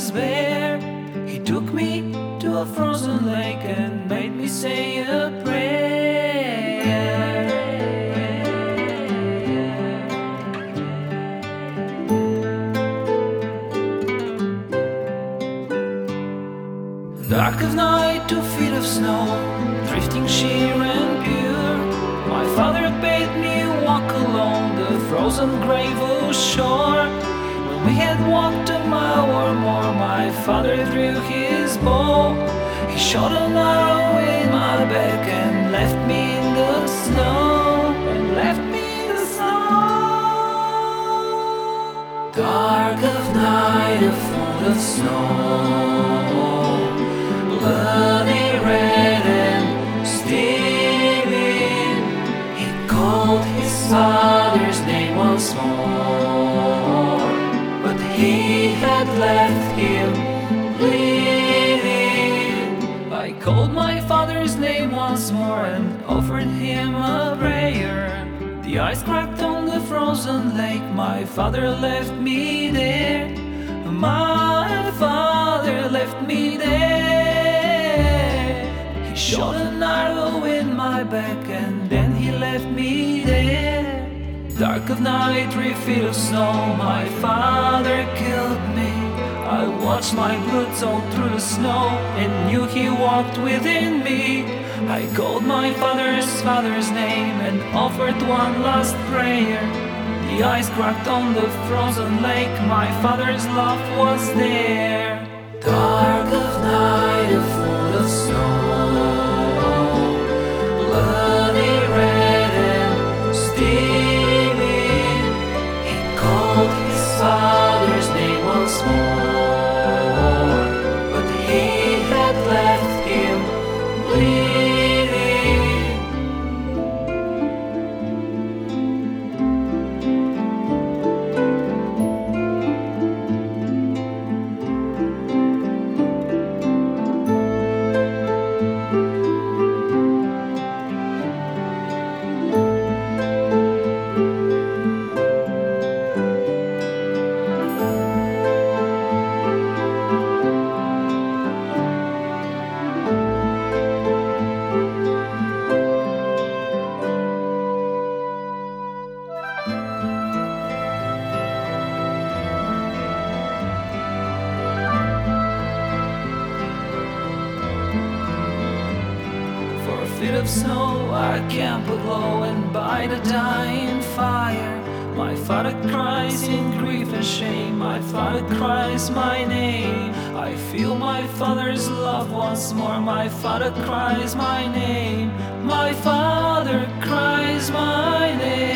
was bare. He took me to a frozen lake and made me say a prayer. Dark of night, 2 feet of snow, drifting sheer and pure. My father bade me walk along the frozen gravel shore. When we had walked a mile or more, my father drew his bow. He shot an arrow in my back and left me in the snow. Dark of night, a foot of snow, bloody red and steaming. He called his father's name once more, but he had left him bleeding. I called my father's name once more and offered him a prayer. The ice cracked on the frozen lake, my father left me there. My father left me there. He shot an arrow in my back and then he left me there. Dark of night, 3 feet of snow, my father killed me. I watched my blood soak through the snow and knew he walked within me. I called my father's name and offered one last prayer. The ice cracked on the frozen lake, my father's love was there. Dark of night, a foot of snow, bloody red and steaming. He called his father's name once more, but he had left him bleeding. Feet of snow, I camp aglow, and by the dying fire, my father cries in grief and shame. My father cries my name. I feel my father's love once more. My father cries my name. My father cries my name.